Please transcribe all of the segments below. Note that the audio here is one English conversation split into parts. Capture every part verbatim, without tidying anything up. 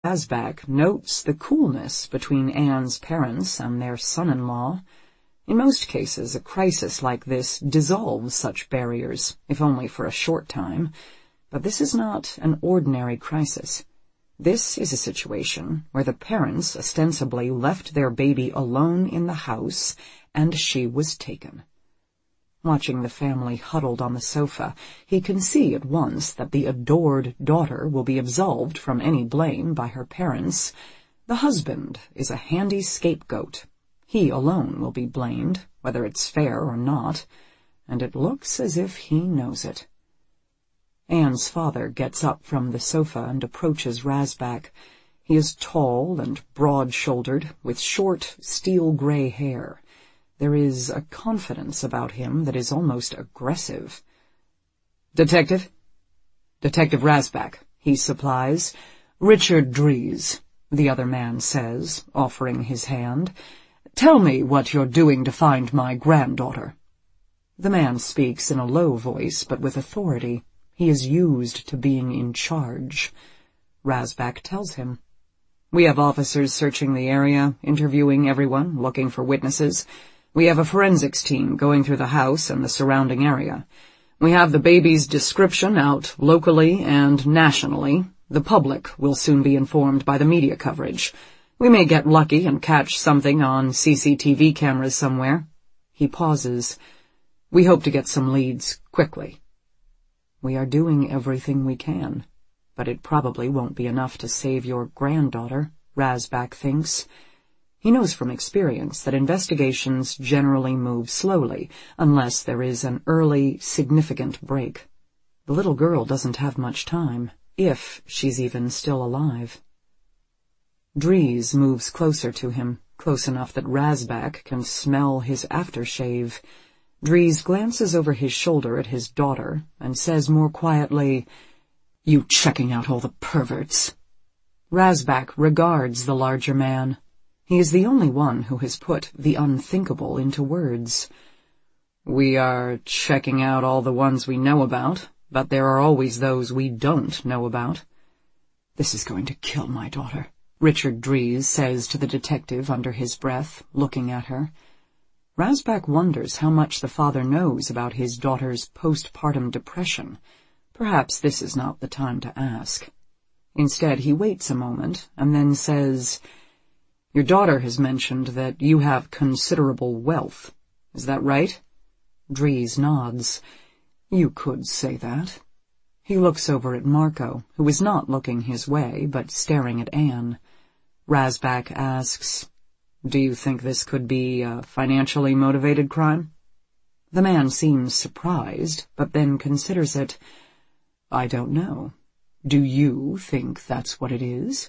Rasbach notes the coolness between Anne's parents and their son-in-law. In most cases, a crisis like this dissolves such barriers, if only for a short time. But this is not an ordinary crisis. This is a situation where the parents ostensibly left their baby alone in the house, and she was taken. Watching the family huddled on the sofa, he can see at once that the adored daughter will be absolved from any blame by her parents. The husband is a handy scapegoat. He alone will be blamed, whether it's fair or not, and it looks as if he knows it. Anne's father gets up from the sofa and approaches Rasbach. He is tall and broad-shouldered, with short, steel-gray hair. There is a confidence about him that is almost aggressive. "Detective?" "Detective Rasbach," he supplies. "Richard Dries," the other man says, offering his hand. "Tell me what you're doing to find my granddaughter." The man speaks in a low voice, but with authority. He is used to being in charge. Rasbach tells him. "We have officers searching the area, interviewing everyone, looking for witnesses. We have a forensics team going through the house and the surrounding area. We have the baby's description out locally and nationally. The public will soon be informed by the media coverage. We may get lucky and catch something on C C T V cameras somewhere." He pauses. "We hope to get some leads quickly." "We are doing everything we can, but it probably won't be enough to save your granddaughter," Rasbach thinks. He knows from experience that investigations generally move slowly, unless there is an early, significant break. The little girl doesn't have much time, if she's even still alive. Dries moves closer to him, close enough that Rasbach can smell his aftershave. Dries glances over his shoulder at his daughter and says more quietly, "You checking out all the perverts?" Rasbach regards the larger man. He is the only one who has put the unthinkable into words. "We are checking out all the ones we know about, but there are always those we don't know about." "This is going to kill my daughter," Richard Dries says to the detective under his breath, looking at her. Rasbach wonders how much the father knows about his daughter's postpartum depression. Perhaps this is not the time to ask. Instead, he waits a moment and then says, "Your daughter has mentioned that you have considerable wealth. Is that right?" Dries nods. "You could say that." He looks over at Marco, who is not looking his way, but staring at Anne. Rasbach asks, "Do you think this could be a financially motivated crime?" The man seems surprised, but then considers it. "I don't know. Do you think that's what it is?"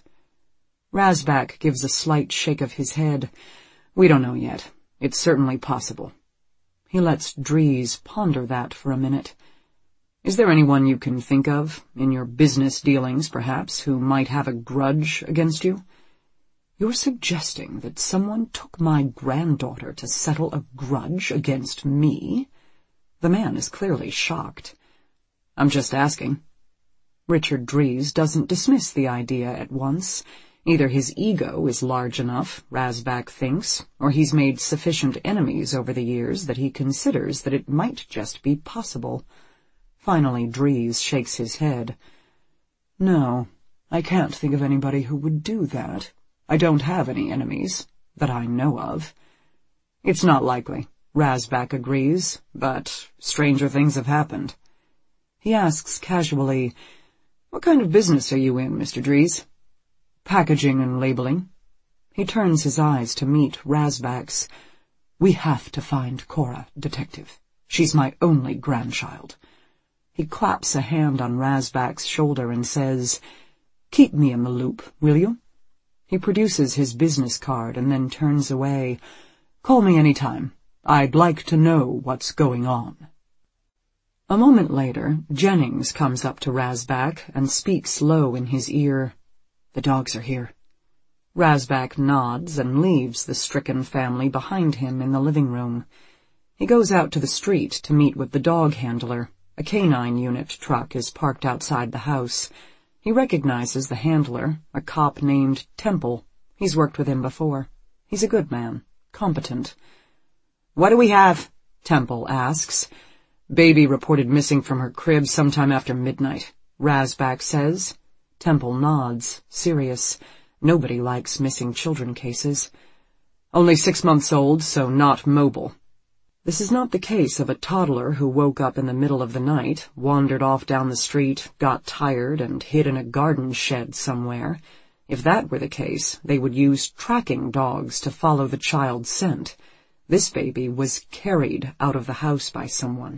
Rasbach gives a slight shake of his head. "We don't know yet. It's certainly possible." He lets Dries ponder that for a minute. "Is there anyone you can think of, in your business dealings perhaps, who might have a grudge against you?" "You're suggesting that someone took my granddaughter to settle a grudge against me?" The man is clearly shocked. "I'm just asking." Richard Dries doesn't dismiss the idea at once. Either his ego is large enough, Rasbach thinks, or he's made sufficient enemies over the years that he considers that it might just be possible. Finally, Dries shakes his head. "No, I can't think of anybody who would do that. I don't have any enemies, that I know of." "It's not likely," Rasbach agrees, "but stranger things have happened." He asks casually, "What kind of business are you in, Mister Dries?" "Packaging and labeling." He turns his eyes to meet Rasbach's. "We have to find Cora, detective. She's my only grandchild." He claps a hand on Rasbach's shoulder and says, "Keep me in the loop, will you?" He produces his business card and then turns away. "Call me any time. I'd like to know what's going on." A moment later, Jennings comes up to Rasbach and speaks low in his ear. "The dogs are here." Rasbach nods and leaves the stricken family behind him in the living room. He goes out to the street to meet with the dog handler. A canine unit truck is parked outside the house. He recognizes the handler, a cop named Temple. He's worked with him before. He's a good man, competent. "What do we have?" Temple asks. "Baby reported missing from her crib sometime after midnight," Razbak says. Temple nods, serious. Nobody likes missing children cases. "Only six months old, so not mobile." This is not the case of a toddler who woke up in the middle of the night, wandered off down the street, got tired, and hid in a garden shed somewhere. If that were the case, they would use tracking dogs to follow the child's scent. This baby was carried out of the house by someone.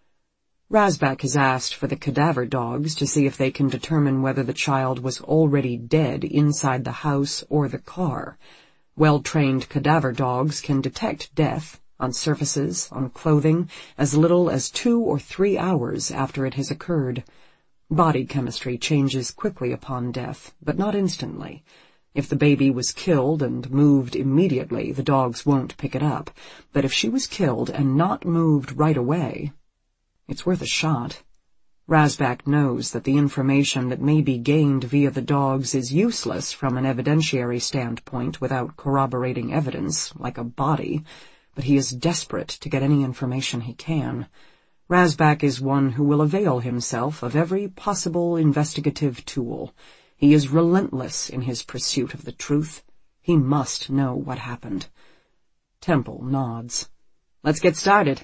Razbak has asked for the cadaver dogs to see if they can determine whether the child was already dead inside the house or the car. Well-trained cadaver dogs can detect death on surfaces, on clothing, as little as two or three hours after it has occurred. Body chemistry changes quickly upon death, but not instantly. If the baby was killed and moved immediately, the dogs won't pick it up. But if she was killed and not moved right away, it's worth a shot. Razbak knows that the information that may be gained via the dogs is useless from an evidentiary standpoint without corroborating evidence, like a body, but he is desperate to get any information he can. Razbak is one who will avail himself of every possible investigative tool. He is relentless in his pursuit of the truth. He must know what happened. Temple nods. "Let's get started."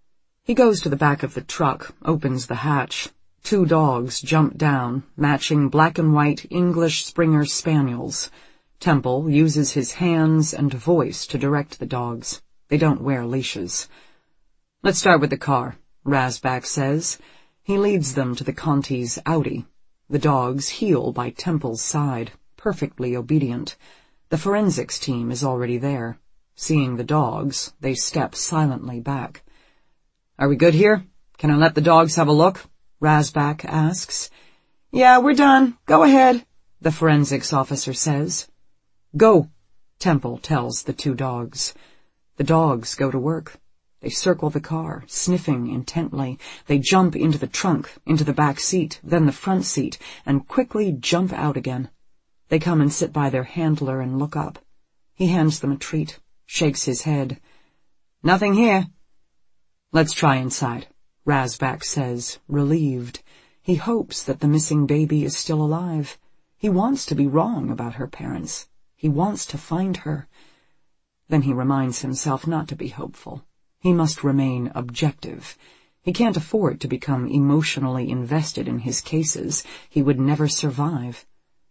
He goes to the back of the truck, opens the hatch. Two dogs jump down, matching black and white English Springer Spaniels. Temple uses his hands and voice to direct the dogs. They don't wear leashes. "Let's start with the car," Razbak says. He leads them to the Conti's Audi. The dogs heel by Temple's side, perfectly obedient. The forensics team is already there. Seeing the dogs, they step silently back. "Are we good here? Can I let the dogs have a look?" Razbak asks. "Yeah, we're done. Go ahead," the forensics officer says. "Go," Temple tells the two dogs. The dogs go to work. They circle the car, sniffing intently. They jump into the trunk, into the back seat, then the front seat, and quickly jump out again. They come and sit by their handler and look up. He hands them a treat, shakes his head. "Nothing here." "Let's try inside," Razbak says, relieved. He hopes that the missing baby is still alive. He wants to be wrong about her parents. He wants to find her. Then he reminds himself not to be hopeful. He must remain objective. He can't afford to become emotionally invested in his cases. He would never survive.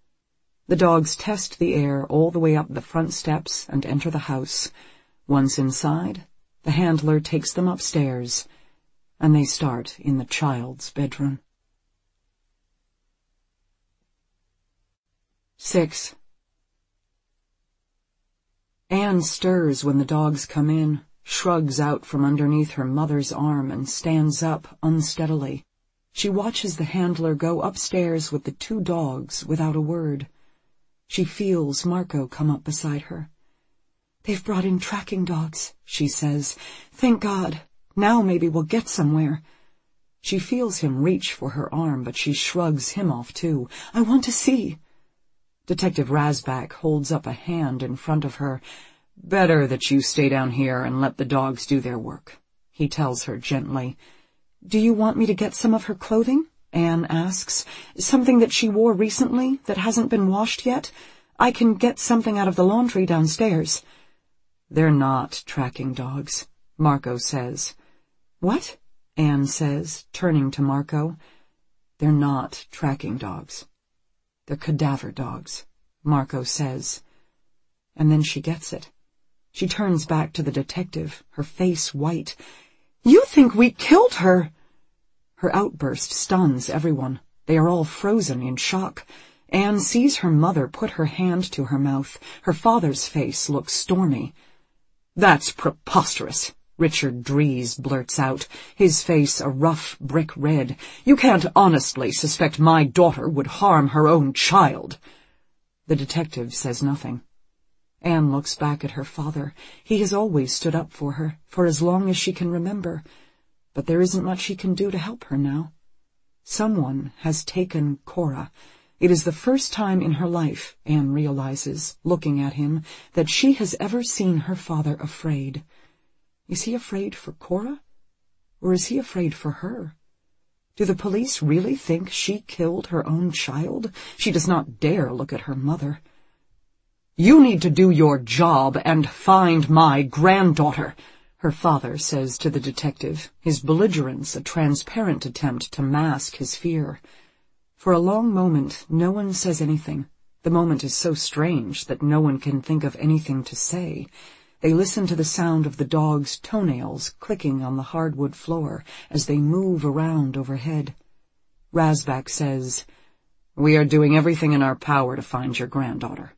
The dogs test the air all the way up the front steps and enter the house. Once inside, the handler takes them upstairs, and they start in the child's bedroom. Six. Anne stirs when the dogs come in, shrugs out from underneath her mother's arm, and stands up unsteadily. She watches the handler go upstairs with the two dogs without a word. She feels Marco come up beside her. "They've brought in tracking dogs," she says. "Thank God. Now maybe we'll get somewhere." She feels him reach for her arm, but she shrugs him off too. "I want to see." Detective Razbak holds up a hand in front of her. "Better that you stay down here and let the dogs do their work," he tells her gently. "Do you want me to get some of her clothing?" Anne asks. "Something that she wore recently that hasn't been washed yet? I can get something out of the laundry downstairs." "They're not tracking dogs," Marco says. "What?" Anne says, turning to Marco. "They're not tracking dogs. They're cadaver dogs," Marco says. And then she gets it. She turns back to the detective, her face white. "You think we killed her?" Her outburst stuns everyone. They are all frozen in shock. Anne sees her mother put her hand to her mouth. Her father's face looks stormy. "That's preposterous," Richard Dries blurts out, his face a rough brick red. "You can't honestly suspect my daughter would harm her own child." The detective says nothing. Anne looks back at her father. He has always stood up for her, for as long as she can remember. But there isn't much he can do to help her now. Someone has taken Cora, It is the first time in her life, Anne realizes, looking at him, that she has ever seen her father afraid. Is he afraid for Cora? Or is he afraid for her? Do the police really think she killed her own child? She does not dare look at her mother. "You need to do your job and find my granddaughter," her father says to the detective, his belligerence a transparent attempt to mask his fear. For a long moment, no one says anything. The moment is so strange that no one can think of anything to say. They listen to the sound of the dog's toenails clicking on the hardwood floor as they move around overhead. Rasbach says, "We are doing everything in our power to find your granddaughter."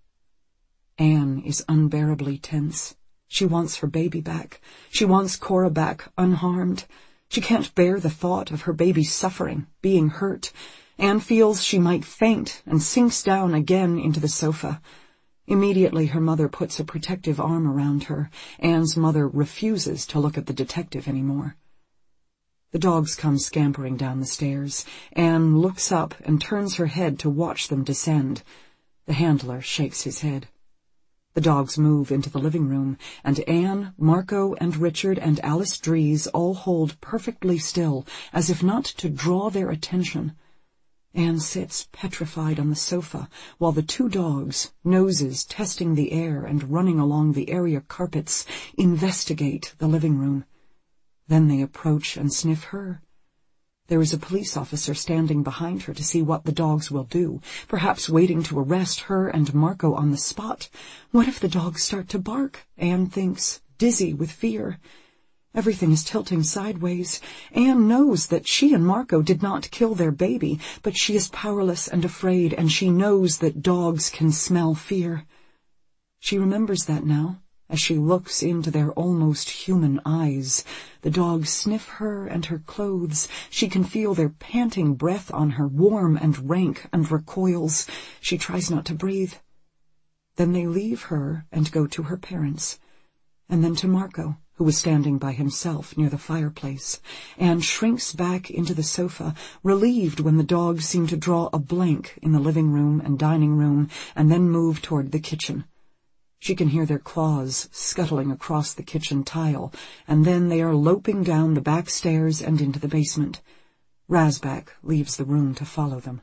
Anne is unbearably tense. She wants her baby back. She wants Cora back, unharmed. She can't bear the thought of her baby suffering, being hurt. Anne feels she might faint and sinks down again into the sofa. Immediately her mother puts a protective arm around her. Anne's mother refuses to look at the detective anymore. The dogs come scampering down the stairs. Anne looks up and turns her head to watch them descend. The handler shakes his head. The dogs move into the living room, and Anne, Marco, and Richard, and Alice Drees all hold perfectly still, as if not to draw their attention. Anne sits petrified on the sofa, while the two dogs, noses testing the air and running along the area carpets, investigate the living room. Then they approach and sniff her. There is a police officer standing behind her to see what the dogs will do, perhaps waiting to arrest her and Marco on the spot. What if the dogs start to bark? Anne thinks, dizzy with fear. Everything is tilting sideways. Anne knows that she and Marco did not kill their baby, but she is powerless and afraid, and she knows that dogs can smell fear. She remembers that now, as she looks into their almost human eyes. The dogs sniff her and her clothes. She can feel their panting breath on her, warm and rank, and recoils. She tries not to breathe. Then they leave her and go to her parents, and then to Marco, who was standing by himself near the fireplace. Anne shrinks back into the sofa, relieved when the dogs seem to draw a blank in the living room and dining room, and then move toward the kitchen. She can hear their claws scuttling across the kitchen tile, and then they are loping down the back stairs and into the basement. Rasbach leaves the room to follow them.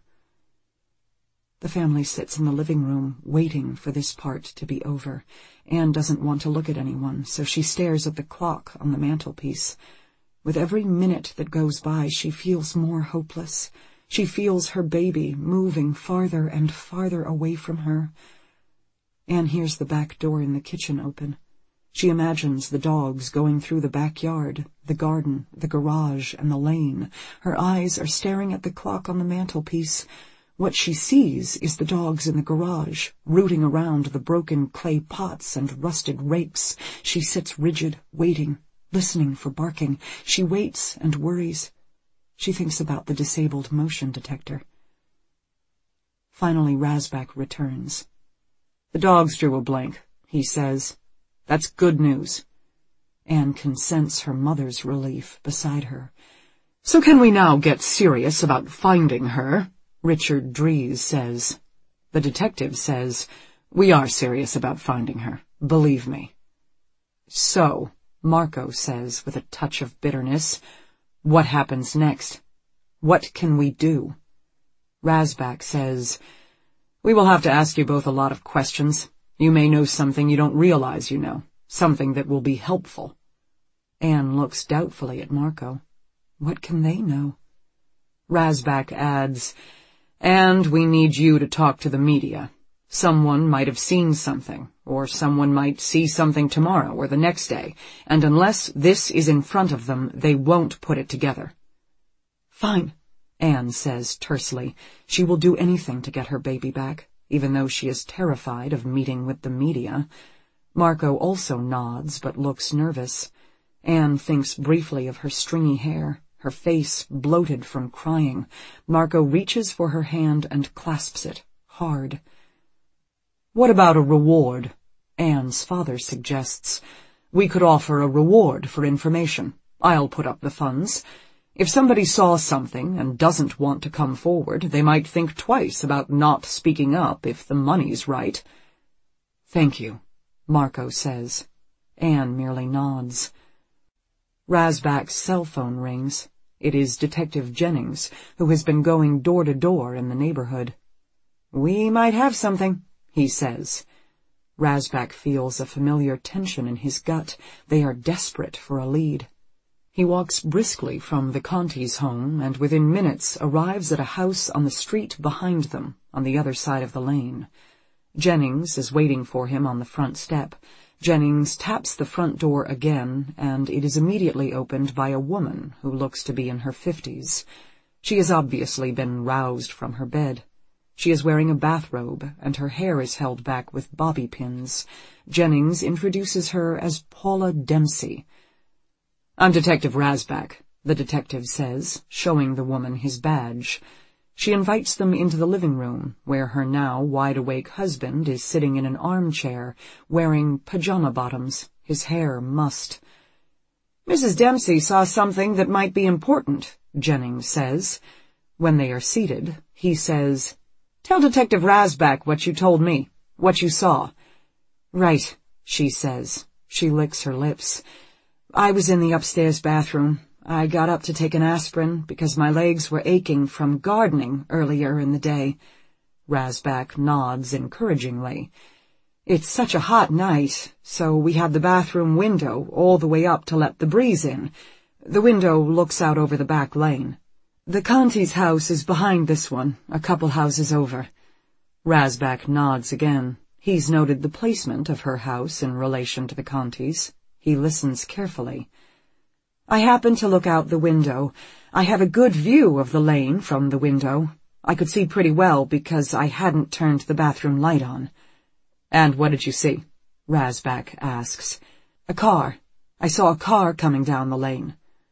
The family sits in the living room, waiting for this part to be over. Anne doesn't want to look at anyone, so she stares at the clock on the mantelpiece. With every minute that goes by, she feels more hopeless. She feels her baby moving farther and farther away from her. Anne hears the back door in the kitchen open. She imagines the dogs going through the backyard, the garden, the garage, and the lane. Her eyes are staring at the clock on the mantelpiece. What she sees is the dogs in the garage, rooting around the broken clay pots and rusted rakes. She sits rigid, waiting, listening for barking. She waits and worries. She thinks about the disabled motion detector. Finally, Rasbach returns. "The dogs drew a blank," he says. "That's good news." Anne can sense her mother's relief beside her. "So can we now get serious about finding her?" Richard Drees says. The detective says, "We are serious about finding her, believe me." "So," Marco says with a touch of bitterness, "what happens next? What can we do?" Rasbach says, "We will have to ask you both a lot of questions. You may know something you don't realize you know, something that will be helpful." Anne looks doubtfully at Marco. What can they know? Rasbach adds, "And we need you to talk to the media. Someone might have seen something, or someone might see something tomorrow or the next day, and unless this is in front of them, they won't put it together." "Fine," Anne says tersely. She will do anything to get her baby back, even though she is terrified of meeting with the media. Marco also nods, but looks nervous. Anne thinks briefly of her stringy hair, her face bloated from crying. Marco reaches for her hand and clasps it, hard. "What about a reward?" Anne's father suggests. "We could offer a reward for information. I'll put up the funds. If somebody saw something and doesn't want to come forward, they might think twice about not speaking up if the money's right. Thank you, Marco says. Anne merely nods. Rasbach's cell phone rings. It is Detective Jennings, who has been going door to door in the neighborhood. We might have something, he says. Rasbach feels a familiar tension in his gut. They are desperate for a lead. He walks briskly from the Conti's home and within minutes arrives at a house on the street behind them, on the other side of the lane. Jennings is waiting for him on the front step. Jennings taps the front door again, and it is immediately opened by a woman who looks to be in her fifties. She has obviously been roused from her bed. She is wearing a bathrobe, and her hair is held back with bobby pins. Jennings introduces her as Paula Dempsey. I'm Detective Rasbach, the detective says, showing the woman his badge. She invites them into the living room, where her now wide-awake husband is sitting in an armchair, wearing pajama bottoms, his hair mussed. Missus Dempsey saw something that might be important, Jennings says. When they are seated, he says, Tell Detective Rasbach what you told me, what you saw. Right, she says. She licks her lips. I was in the upstairs bathroom. I got up to take an aspirin because my legs were aching from gardening earlier in the day. Rasbach nods encouragingly. It's such a hot night, so we had the bathroom window all the way up to let the breeze in. The window looks out over the back lane. The Conti's house is behind this one, a couple houses over. Rasbach nods again. He's noted the placement of her house in relation to the Conti's. He listens carefully. I happened to look out the window. I have a good view of the lane from the window. I could see pretty well because I hadn't turned the bathroom light on. And what did you see? Rasbach asks. A car. I saw a car coming down the lane.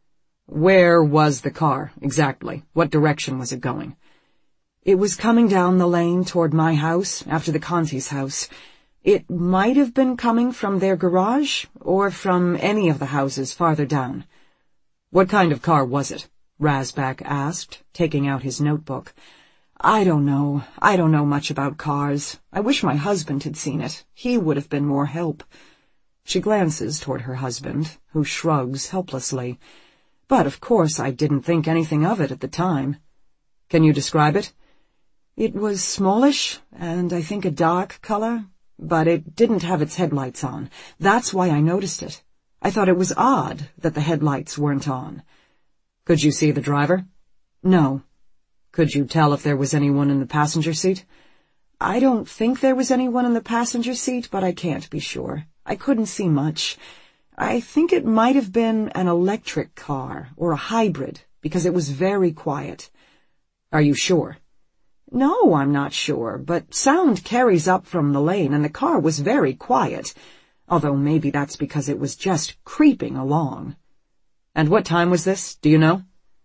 Where was the car, exactly? What direction was it going? It was coming down the lane toward my house, after the Conti's house. It might have been coming from their garage, or from any of the houses farther down. What kind of car was it? Rasbach asked, taking out his notebook. I don't know. I don't know much about cars. I wish my husband had seen it. He would have been more help. She glances toward her husband, who shrugs helplessly. But, of course, I didn't think anything of it at the time. Can you describe it? It was smallish, and I think a dark color, but it didn't have its headlights on. That's why I noticed it. I thought it was odd that the headlights weren't on. Could you see the driver? No. Could you tell if there was anyone in the passenger seat? I don't think there was anyone in the passenger seat, but I can't be sure. I couldn't see much. I think it might have been an electric car or a hybrid, because it was very quiet. Are you sure? No, I'm not sure, but sound carries up from the lane, and the car was very quiet, although maybe that's because it was just creeping along. And what time was this, do you know?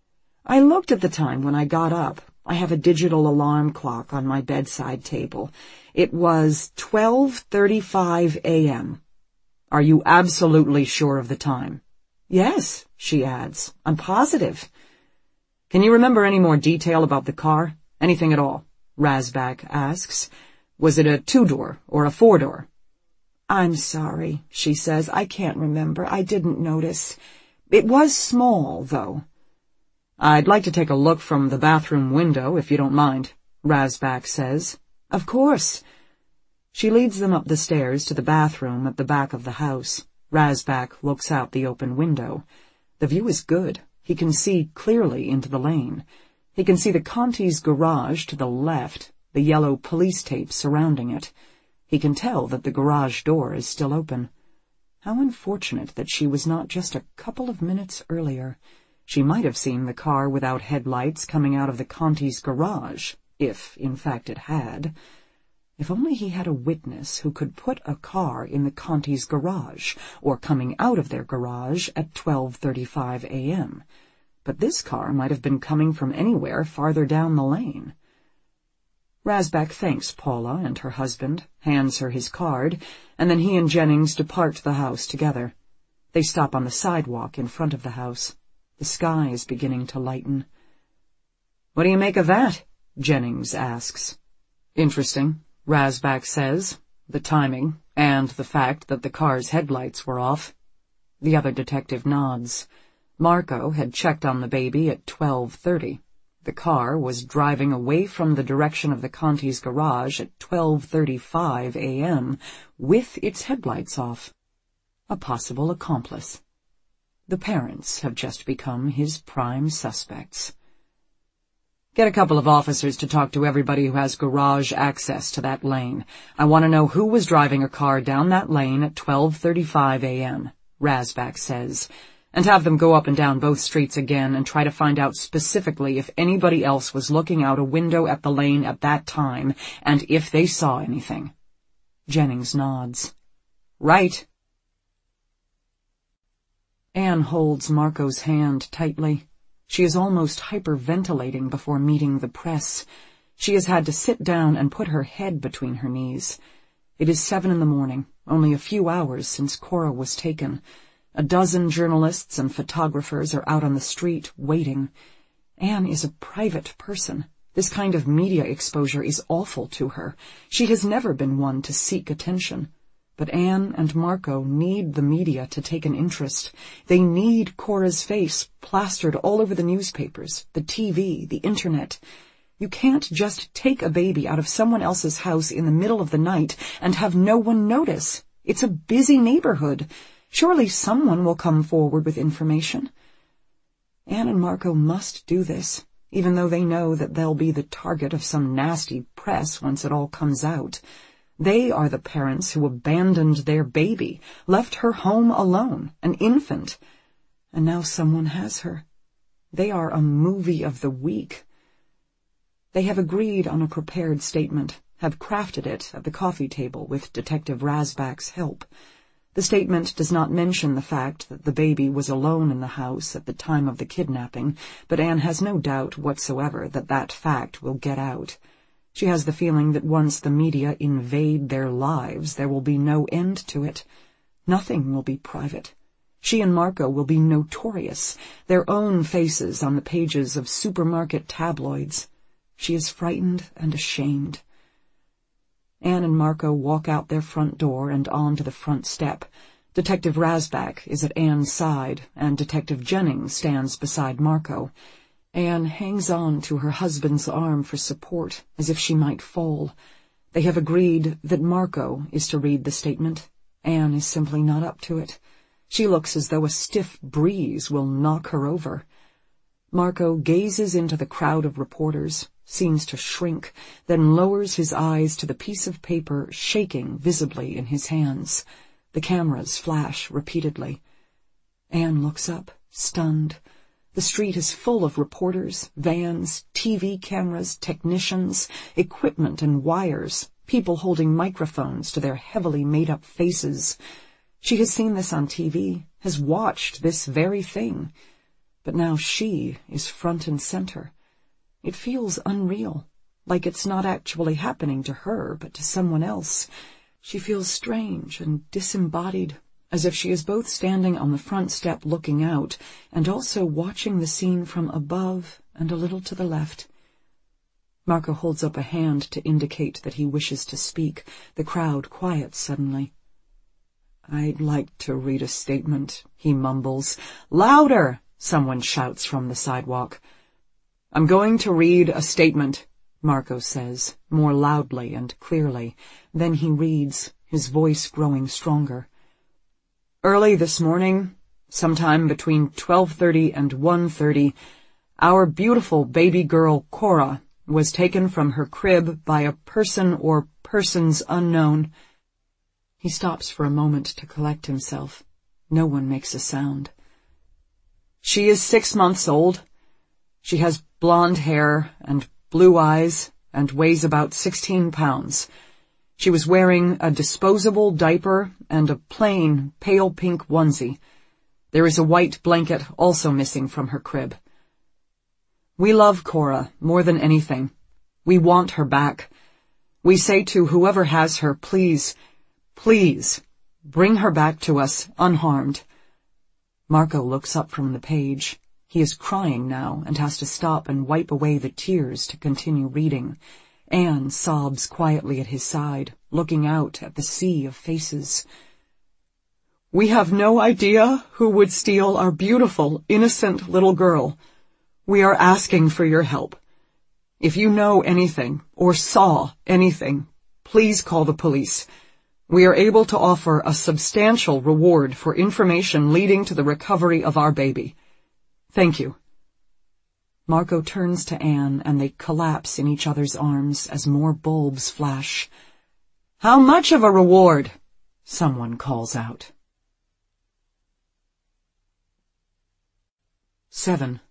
I looked at the time when I got up. I have a digital alarm clock on my bedside table. It was twelve thirty-five a m Are you absolutely sure of the time? Yes, she adds. I'm positive. Can you remember any more detail about the car? Anything at all? Rasbach asks. Was it a two-door or a four-door? I'm sorry, she says. I can't remember. I didn't notice. It was small, though. I'd like to take a look from the bathroom window, if you don't mind, Rasbach says. Of course. She leads them up the stairs to the bathroom at the back of the house. Rasbach looks out the open window. The view is good. He can see clearly into the lane. He can see the Conti's garage to the left, the yellow police tape surrounding it. He can tell that the garage door is still open. How unfortunate that she was not just a couple of minutes earlier. She might have seen the car without headlights coming out of the Conti's garage, if, in fact, it had. If only he had a witness who could put a car in the Conti's garage, or coming out of their garage at twelve thirty-five a m But this car might have been coming from anywhere farther down the lane. Rasbach thanks Paula and her husband, hands her his card, and then he and Jennings depart the house together. They stop on the sidewalk in front of the house. The sky is beginning to lighten. "What do you make of that?" Jennings asks. "Interesting," Rasbach says. "The timing, and the fact that the car's headlights were off." The other detective nods. Marco had checked on the baby at twelve thirty. The car was driving away from the direction of the Conti's garage at twelve thirty-five a m with its headlights off. A possible accomplice. The parents have just become his prime suspects. "Get a couple of officers to talk to everybody who has garage access to that lane. I want to know who was driving a car down that lane at twelve thirty-five a m, Rasbach says, "and have them go up and down both streets again and try to find out specifically if anybody else was looking out a window at the lane at that time and if they saw anything." Jennings nods. "Right." Anne holds Marco's hand tightly. She is almost hyperventilating before meeting the press. She has had to sit down and put her head between her knees. It is seven in the morning, only a few hours since Cora was taken. A dozen journalists and photographers are out on the street, waiting. Anne is a private person. This kind of media exposure is awful to her. She has never been one to seek attention. But Anne and Marco need the media to take an interest. They need Cora's face plastered all over the newspapers, the T V, the Internet. You can't just take a baby out of someone else's house in the middle of the night and have no one notice. It's a busy neighborhood. Surely someone will come forward with information. Anne and Marco must do this, even though they know that they'll be the target of some nasty press once it all comes out. They are the parents who abandoned their baby, left her home alone, an infant. And now someone has her. They are a movie of the week. They have agreed on a prepared statement, have crafted it at the coffee table with Detective Rasbach's help. The statement does not mention the fact that the baby was alone in the house at the time of the kidnapping, but Anne has no doubt whatsoever that that fact will get out. She has the feeling that once the media invade their lives, there will be no end to it. Nothing will be private. She and Marco will be notorious, their own faces on the pages of supermarket tabloids. She is frightened and ashamed. Anne and Marco walk out their front door and on to the front step. Detective Rasbach is at Anne's side, and Detective Jennings stands beside Marco. Anne hangs on to her husband's arm for support, as if she might fall. They have agreed that Marco is to read the statement. Anne is simply not up to it. She looks as though a stiff breeze will knock her over. Marco gazes into the crowd of reporters, seems to shrink, then lowers his eyes to the piece of paper shaking visibly in his hands. The cameras flash repeatedly. Anne looks up, stunned. The street is full of reporters, vans, T V cameras, technicians, equipment and wires, people holding microphones to their heavily made-up faces. She has seen this on T V, has watched this very thing. But now she is front and center. It feels unreal, like it's not actually happening to her, but to someone else. She feels strange and disembodied, as if she is both standing on the front step looking out and also watching the scene from above and a little to the left. Marco holds up a hand to indicate that he wishes to speak. The crowd quiets suddenly. "I'd like to read a statement," he mumbles. "Louder!" someone shouts from the sidewalk. "I'm going to read a statement," Marco says, more loudly and clearly. Then he reads, his voice growing stronger. "Early this morning, sometime between twelve thirty and one thirty, our beautiful baby girl Cora was taken from her crib by a person or persons unknown." He stops for a moment to collect himself. No one makes a sound. "She is six months old. She has blonde hair and blue eyes and weighs about sixteen pounds. She was wearing a disposable diaper and a plain pale pink onesie. There is a white blanket also missing from her crib. We love Cora more than anything. We want her back. We say to whoever has her, please, please, bring her back to us unharmed." Marco looks up from the page. He is crying now and has to stop and wipe away the tears to continue reading. Anne sobs quietly at his side, looking out at the sea of faces. "We have no idea who would steal our beautiful, innocent little girl. We are asking for your help. If you know anything or saw anything, please call the police. We are able to offer a substantial reward for information leading to the recovery of our baby. Thank you." Marco turns to Anne, and they collapse in each other's arms as more bulbs flash. "How much of a reward?" someone calls out. Seven.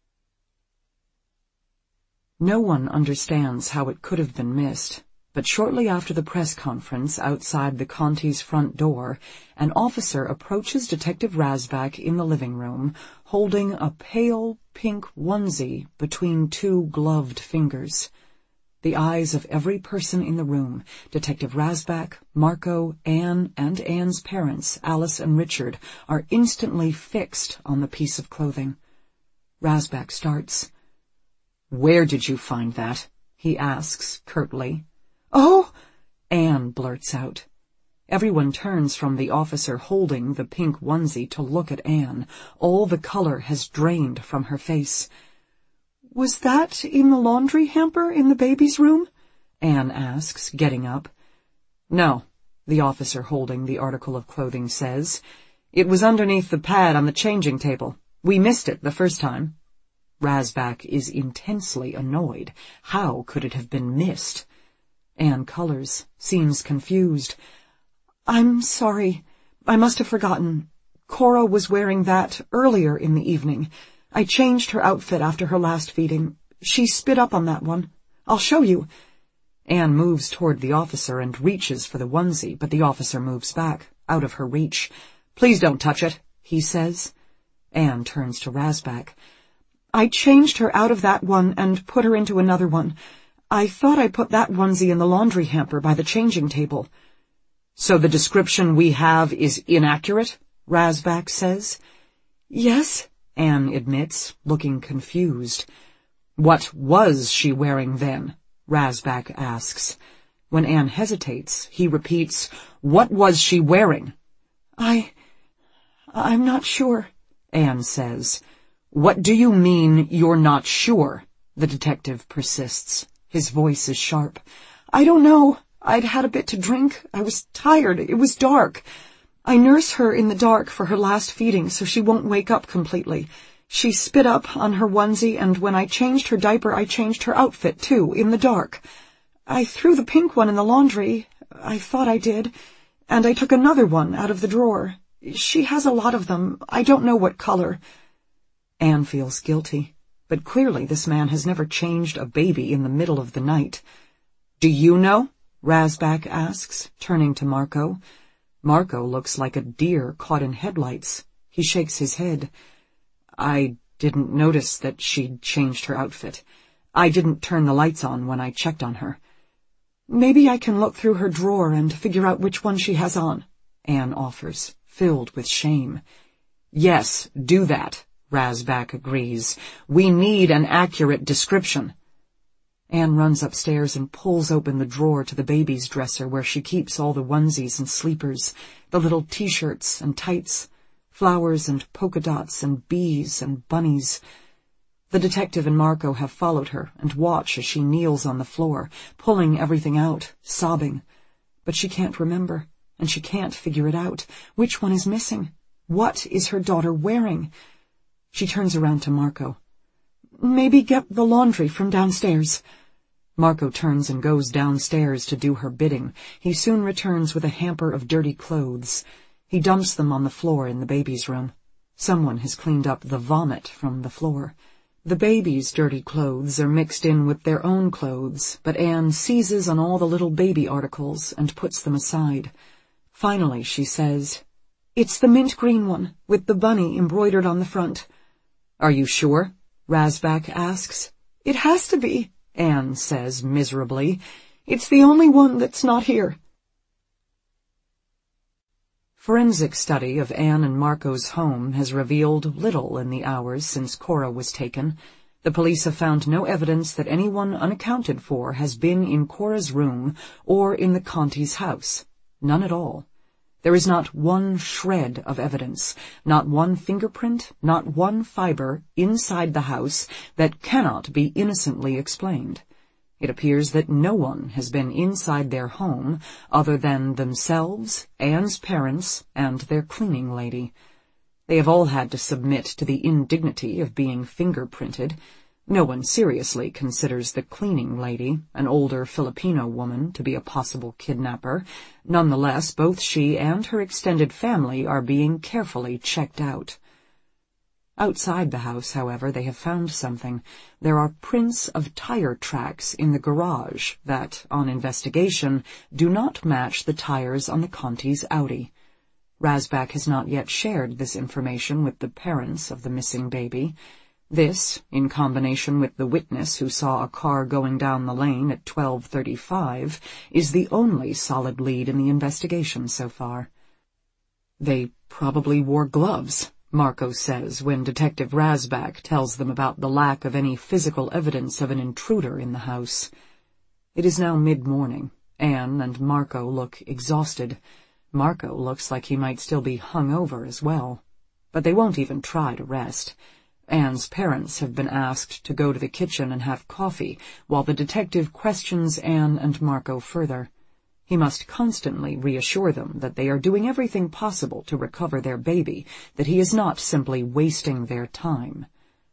No one understands how it could have been missed, but shortly after the press conference outside the Contis' front door, an officer approaches Detective Rasbach in the living room, holding a pale pink onesie between two gloved fingers. The eyes of every person in the room, Detective Rasbach, Marco, Anne, and Anne's parents, Alice and Richard, are instantly fixed on the piece of clothing. Rasbach starts. "Where did you find that?" he asks curtly. "Oh!" Anne blurts out. Everyone turns from the officer holding the pink onesie to look at Anne. All the color has drained from her face. "Was that in the laundry hamper in the baby's room?" Anne asks, getting up. "No," the officer holding the article of clothing says. "It was underneath the pad on the changing table. We missed it the first time." Rasbach is intensely annoyed. How could it have been missed? Anne colors, seems confused. "I'm sorry. I must have forgotten. Cora was wearing that earlier in the evening. I changed her outfit after her last feeding. She spit up on that one. I'll show you." Anne moves toward the officer and reaches for the onesie, but the officer moves back, out of her reach. "Please don't touch it," he says. Anne turns to Rasbach. "I changed her out of that one and put her into another one. I thought I put that onesie in the laundry hamper by the changing table." "So the description we have is inaccurate?" Rasbach says. "Yes," Anne admits, looking confused. "What was she wearing then?" Rasbach asks. When Anne hesitates, he repeats, "What was she wearing?" I... I'm not sure," Anne says. "What do you mean you're not sure?" the detective persists. His voice is sharp. "I don't know. I'd had a bit to drink. I was tired. It was dark. I nurse her in the dark for her last feeding so she won't wake up completely. She spit up on her onesie, and when I changed her diaper, I changed her outfit, too, in the dark. I threw the pink one in the laundry. I thought I did. And I took another one out of the drawer. She has a lot of them. I don't know what color." Anne feels guilty, but clearly this man has never changed a baby in the middle of the night. "Do you know?" Rasbach asks, turning to Marco. Marco looks like a deer caught in headlights. He shakes his head. "I didn't notice that she'd changed her outfit. I didn't turn the lights on when I checked on her." "Maybe I can look through her drawer and figure out which one she has on," Anne offers, filled with shame. "Yes, do that," Rasbach agrees. "We need an accurate description." Anne runs upstairs and pulls open the drawer to the baby's dresser where she keeps all the onesies and sleepers, the little T-shirts and tights, flowers and polka dots and bees and bunnies. The detective and Marco have followed her and watch as she kneels on the floor, pulling everything out, sobbing. But she can't remember, and she can't figure it out. Which one is missing? What is her daughter wearing? She turns around to Marco. "Maybe get the laundry from downstairs." Marco turns and goes downstairs to do her bidding. He soon returns with a hamper of dirty clothes. He dumps them on the floor in the baby's room. Someone has cleaned up the vomit from the floor. The baby's dirty clothes are mixed in with their own clothes, but Anne seizes on all the little baby articles and puts them aside. Finally, she says, "It's the mint green one, with the bunny embroidered on the front." "Are you sure?" Rasbach asks. "It has to be," Anne says miserably. "It's the only one that's not here." Forensic study of Anne and Marco's home has revealed little in the hours since Cora was taken. The police have found no evidence that anyone unaccounted for has been in Cora's room or in the Contis' house. None at all. There is not one shred of evidence, not one fingerprint, not one fiber inside the house that cannot be innocently explained. It appears that no one has been inside their home other than themselves, Anne's parents, and their cleaning lady. They have all had to submit to the indignity of being fingerprinted. No one seriously considers the cleaning lady, an older Filipino woman, to be a possible kidnapper. Nonetheless, both she and her extended family are being carefully checked out. Outside the house, however, they have found something. There are prints of tire tracks in the garage that, on investigation, do not match the tires on the Contis' Audi. Rasbach has not yet shared this information with the parents of the missing baby. This, in combination with the witness who saw a car going down the lane at twelve thirty-five, is the only solid lead in the investigation so far. They probably wore gloves, Marco says when Detective Rasbach tells them about the lack of any physical evidence of an intruder in the house. It is now mid-morning. Anne and Marco look exhausted. Marco looks like he might still be hung over as well. But they won't even try to rest. Anne's parents have been asked to go to the kitchen and have coffee, while the detective questions Anne and Marco further. He must constantly reassure them that they are doing everything possible to recover their baby, that he is not simply wasting their time.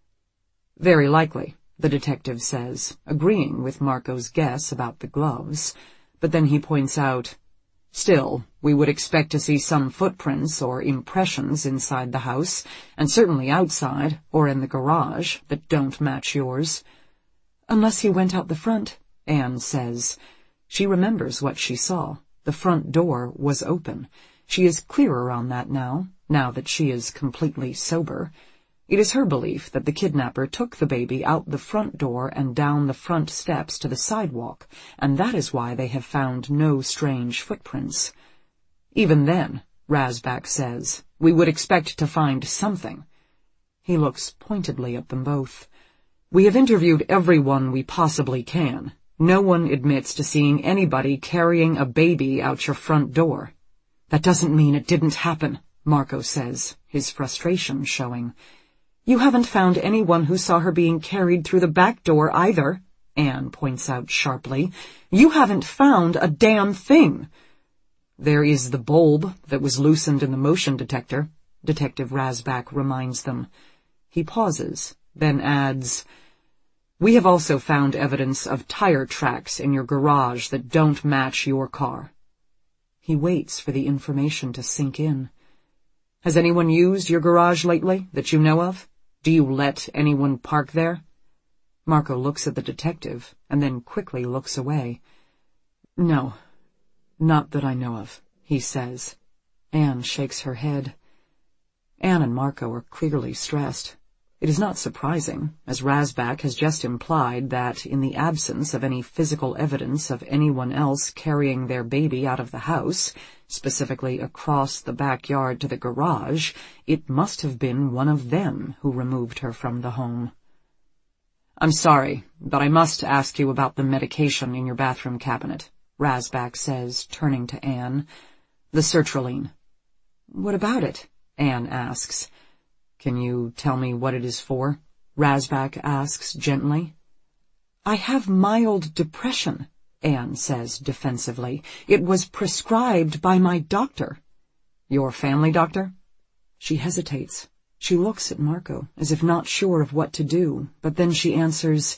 Very likely, the detective says, agreeing with Marco's guess about the gloves, but then he points out, still, we would expect to see some footprints or impressions inside the house, and certainly outside, or in the garage, that don't match yours. Unless he went out the front, Anne says. She remembers what she saw. The front door was open. She is clearer on that now, now that she is completely sober. It is her belief that the kidnapper took the baby out the front door and down the front steps to the sidewalk, and that is why they have found no strange footprints. Even then, Rasbach says, we would expect to find something. He looks pointedly at them both. We have interviewed everyone we possibly can. No one admits to seeing anybody carrying a baby out your front door. That doesn't mean it didn't happen, Marco says, his frustration showing. You haven't found anyone who saw her being carried through the back door either, Anne points out sharply. You haven't found a damn thing. There is the bulb that was loosened in the motion detector, Detective Rasbach reminds them. He pauses, then adds, we have also found evidence of tire tracks in your garage that don't match your car. He waits for the information to sink in. Has anyone used your garage lately that you know of? Do you let anyone park there? Marco looks at the detective and then quickly looks away. No, not that I know of, he says. Anne shakes her head. Anne and Marco are clearly stressed. It is not surprising, as Rasbach has just implied that, in the absence of any physical evidence of anyone else carrying their baby out of the house, specifically across the backyard to the garage, it must have been one of them who removed her from the home. I'm sorry, but I must ask you about the medication in your bathroom cabinet, Rasbach says, turning to Anne. The sertraline. What about it? Anne asks. Can you tell me what it is for? Rasbach asks gently. I have mild depression, Anne says defensively. It was prescribed by my doctor. Your family doctor? She hesitates. She looks at Marco, as if not sure of what to do, but then she answers,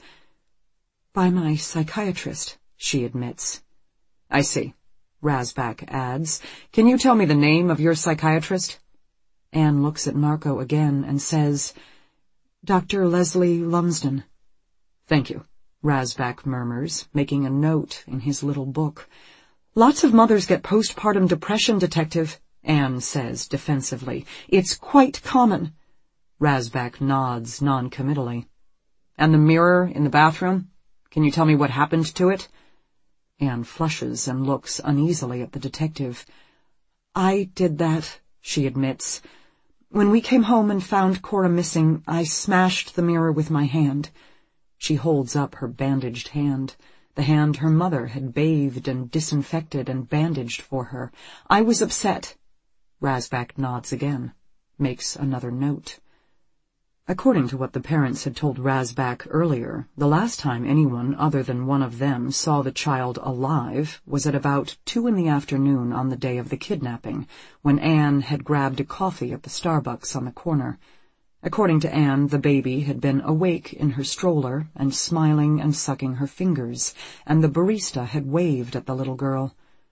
by my psychiatrist, she admits. I see, Rasbach adds. Can you tell me the name of your psychiatrist? Anne looks at Marco again and says, Doctor Leslie Lumsden. Thank you, Rasbach murmurs, making a note in his little book. Lots of mothers get postpartum depression, Detective, Anne says defensively. It's quite common. Rasbach nods noncommittally. And the mirror in the bathroom? Can you tell me what happened to it? Anne flushes and looks uneasily at the detective. I did that, she admits. When we came home and found Cora missing, I smashed the mirror with my hand. She holds up her bandaged hand, the hand her mother had bathed and disinfected and bandaged for her. I was upset. Razbak nods again, makes another note. According to what the parents had told Razbak earlier, the last time anyone other than one of them saw the child alive was at about two in the afternoon on the day of the kidnapping, when Anne had grabbed a coffee at the Starbucks on the corner. According to Anne, the baby had been awake in her stroller and smiling and sucking her fingers, and the barista had waved at the little girl.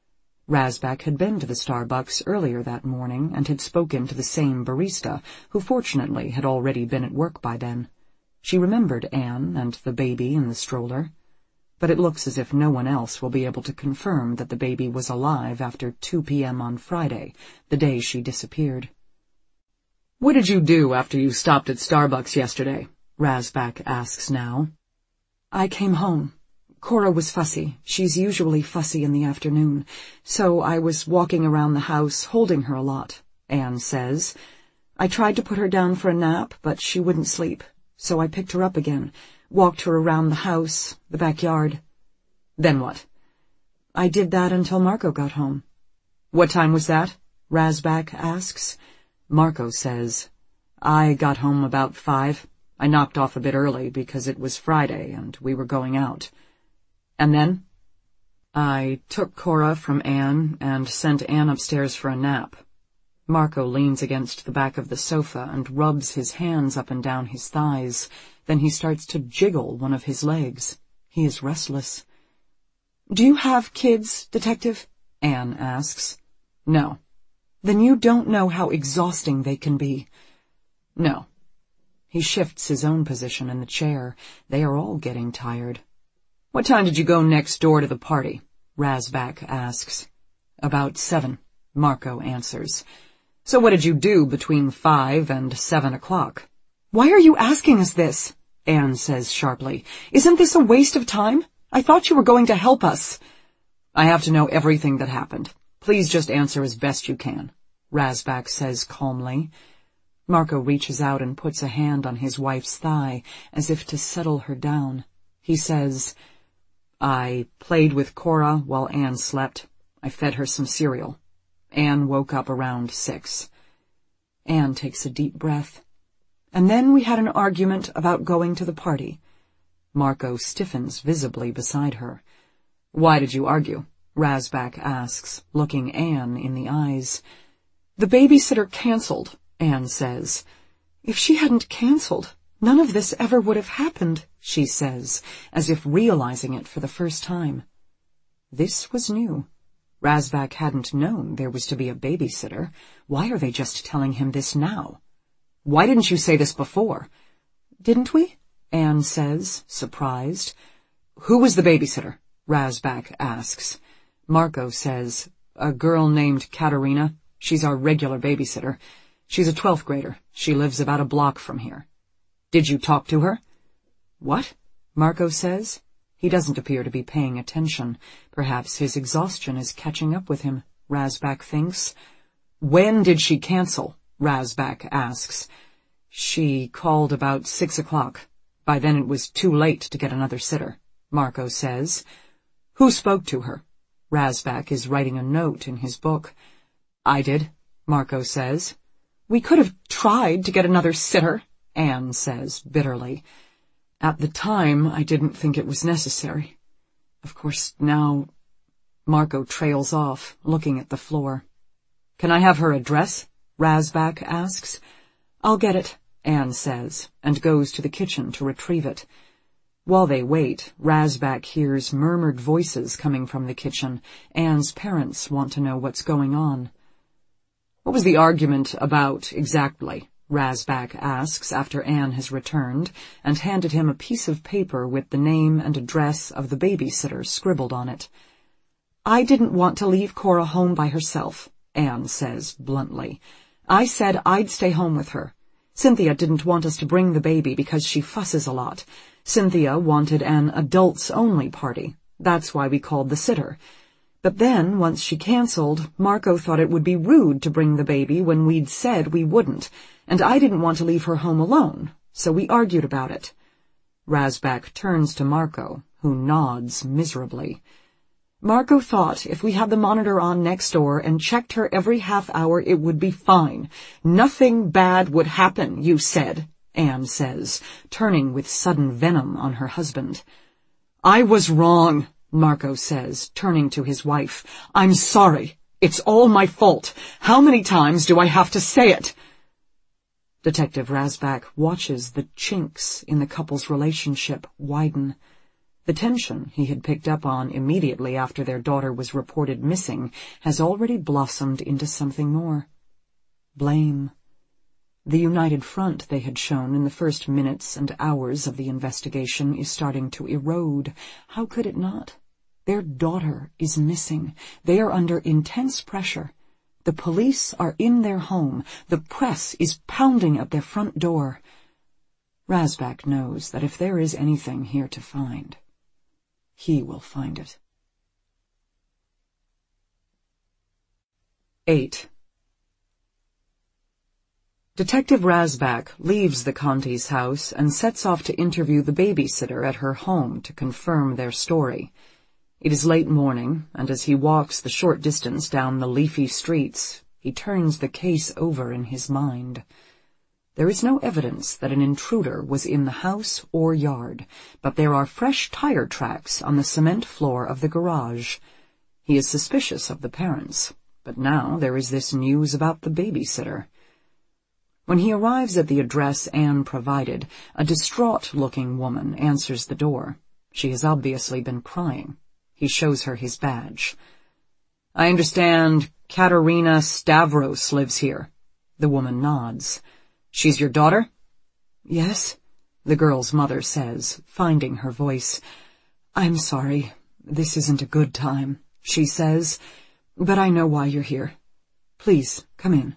Razbak had been to the Starbucks earlier that morning and had spoken to the same barista, who fortunately had already been at work by then. She remembered Anne and the baby in the stroller. But it looks as if no one else will be able to confirm that the baby was alive after two p m on Friday, the day she disappeared. "What did you do after you stopped at Starbucks yesterday?" Razbak asks now. "I came home. Cora was fussy. She's usually fussy in the afternoon. So I was walking around the house, holding her a lot," Anne says. "I tried to put her down for a nap, but she wouldn't sleep. So I picked her up again, walked her around the house, the backyard." "Then what?" "I did that until Marco got home." "What time was that?" Razbak asks. Marco says, "I got home about five. I knocked off a bit early because it was Friday and we were going out." "And then?" "I took Cora from Anne and sent Anne upstairs for a nap." Marco leans against the back of the sofa and rubs his hands up and down his thighs. Then he starts to jiggle one of his legs. He is restless. "Do you have kids, Detective?" Anne asks. "No." "Then you don't know how exhausting they can be." "No." He shifts his own position in the chair. They are all getting tired. "What time did you go next door to the party?" Razbak asks. "About seven," Marco answers. "So what did you do between five and seven o'clock?" "Why are you asking us this?" Anne says sharply. "Isn't this a waste of time? I thought you were going to help us." "I have to know everything that happened. Please just answer as best you can," Razbak says calmly. Marco reaches out and puts a hand on his wife's thigh, as if to settle her down. He says, "I played with Cora while Anne slept. I fed her some cereal. Anne woke up around six." Anne takes a deep breath. "And then we had an argument about going to the party." Marco stiffens visibly beside her. "Why did you argue?" Razbak asks, looking Anne in the eyes. "The babysitter canceled," Anne says. "If she hadn't canceled, none of this ever would have happened," she says, as if realizing it for the first time. This was new. Razbak hadn't known there was to be a babysitter. Why are they just telling him this now? "Why didn't you say this before?" "Didn't we?" Anne says, surprised. "Who was the babysitter?" Razbak asks. Marco says, "A girl named Katerina. She's our regular babysitter. She's a twelfth grader. She lives about a block from here." "Did you talk to her?" "What?" Marco says. He doesn't appear to be paying attention. Perhaps his exhaustion is catching up with him, Razbak thinks. "When did she cancel?" Razbak asks. "She called about six o'clock. By then it was too late to get another sitter," Marco says. "Who spoke to her?" Razbak is writing a note in his book. "I did," Marco says. "We could have tried to get another sitter," Anne says bitterly. "At the time, I didn't think it was necessary. Of course, now—" Marco trails off, looking at the floor. "Can I have her address?" Razbak asks. "I'll get it," Anne says, and goes to the kitchen to retrieve it. While they wait, Razbak hears murmured voices coming from the kitchen. Anne's parents want to know what's going on. "What was the argument about, exactly?" Razbak asks after Anne has returned, and handed him a piece of paper with the name and address of the babysitter scribbled on it. "I didn't want to leave Cora home by herself," Anne says bluntly. "I said I'd stay home with her. Cynthia didn't want us to bring the baby because she fusses a lot. Cynthia wanted an adults-only party. That's why we called the sitter. But then, once she canceled, Marco thought it would be rude to bring the baby when we'd said we wouldn't, and I didn't want to leave her home alone, so we argued about it. Razbak turns to Marco, who nods miserably. Marco thought if we had the monitor on next door and checked her every half hour it would be fine. Nothing bad would happen, you said, Anne says, turning with sudden venom on her husband. I was wrong, Marco says, turning to his wife. I'm sorry. It's all my fault. How many times do I have to say it? Detective Razbak watches the chinks in the couple's relationship widen. The tension he had picked up on immediately after their daughter was reported missing has already blossomed into something more. Blame. The united front they had shown in the first minutes and hours of the investigation is starting to erode. How could it not? Their daughter is missing. They are under intense pressure. The police are in their home. The press is pounding at their front door. Razbak knows that if there is anything here to find, he will find it. Eight. Detective Razbak leaves the Conti's house and sets off to interview the babysitter at her home to confirm their story. It is late morning, and as he walks the short distance down the leafy streets, he turns the case over in his mind. There is no evidence that an intruder was in the house or yard, but there are fresh tire tracks on the cement floor of the garage. He is suspicious of the parents, but now there is this news about the babysitter. When he arrives at the address Anne provided, a distraught-looking woman answers the door. She has obviously been crying. He shows her his badge. I understand Katerina Stavros lives here. The woman nods. She's your daughter? Yes, the girl's mother says, finding her voice. I'm sorry. This isn't a good time, she says, but I know why you're here. Please, come in.